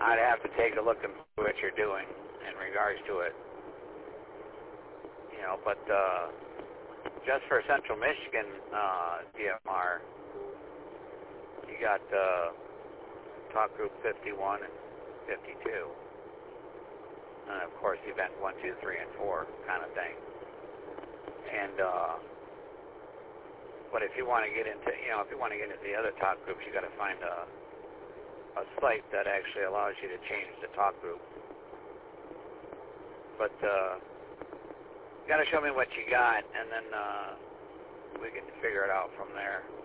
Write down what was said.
I'd have to take a look at what you're doing in regards to it. You know, but just for Central Michigan DMR, you got talk group 51 and 52. And of course, event 1, 2, 3, and 4 kind of thing. And but if you want to get into, if you want to get into the other talk groups, you got to find a site that actually allows you to change the talk group. But you got to show me what you got, and then we can figure it out from there.